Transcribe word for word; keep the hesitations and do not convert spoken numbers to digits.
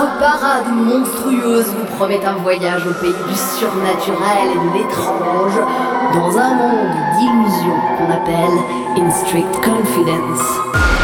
Notre parade monstrueuse vous promet un voyage au pays du surnaturel et de l'étrange, dans un monde d'illusions qu'on appelle In Strict Confidence.